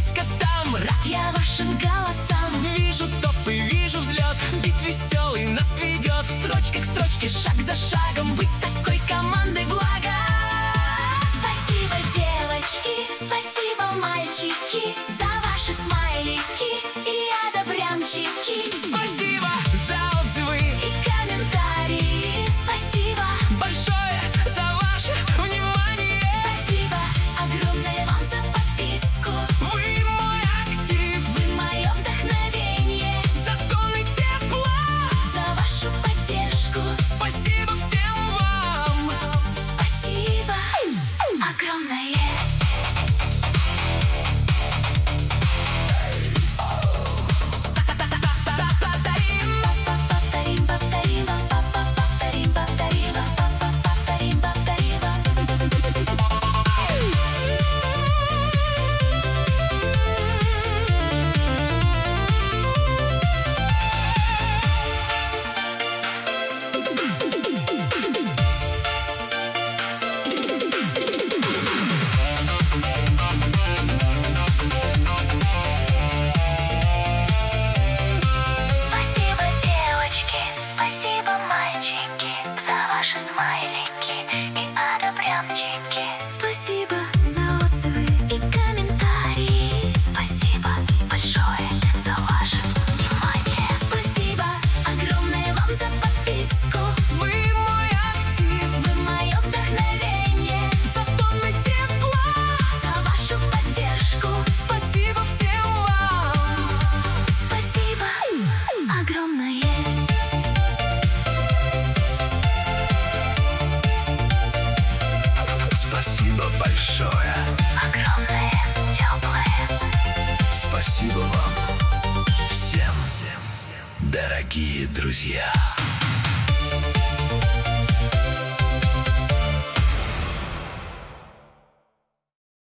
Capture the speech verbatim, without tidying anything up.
близко там. Рад я вашим голосам. Вижу топы, вижу взлет, бит веселый нас ведет. Строчка к строчке, шаг за шагом, быть с такой командой благо. Спасибо, девочки, спасибо, мальчики, за ваши смайлики и одобрямчики. Спасибо за отзывы и комментарии. Спасибо большое за ваше внимание. Спасибо огромное вам за подписку. Вы мой актив, вы мое вдохновение. За тонны тепла, за вашу поддержку. Спасибо всем вам. Спасибо огромное. Спасибо, мальчики, за ваши смайлики и одобрямчики. Спасибо за отзывы и комментарии. Спасибо большое за ваше внимание. Спасибо огромное вам за подписку. Вы мой актив, вы мое вдохновение. За тонны тепла, за вашу поддержку. Спасибо всем вам. Спасибо огромное. Спасибо большое, огромное, теплое. спасибо вам всем, дорогие друзья.